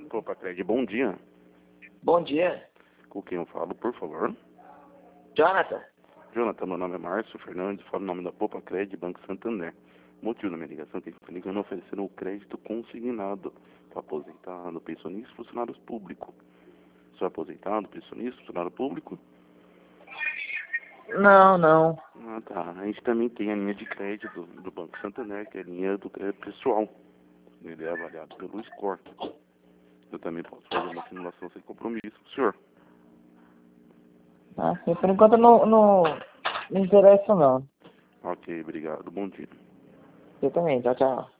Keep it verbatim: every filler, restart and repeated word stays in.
Opa, Craig, bom dia. Bom dia. Com quem eu falo, por favor? Jonathan. Jonathan, meu nome é Márcio Fernandes, falo em nome da Popa Cred Banco Santander. O motivo da minha ligação é que estou ligando oferecendo o crédito consignado para aposentado, pensionista e funcionários públicos. Sou aposentado, pensionista, funcionário público? Não, não. Ah, tá. A gente também tem a linha de crédito do, do Banco Santander, que é a linha do crédito pessoal. Ele é avaliado pelo score. Eu também posso fazer uma simulação sem compromisso, senhor. Ah, sim, por enquanto não, não me interessa não. Ok, obrigado. Bom dia. Eu também, tchau, tchau.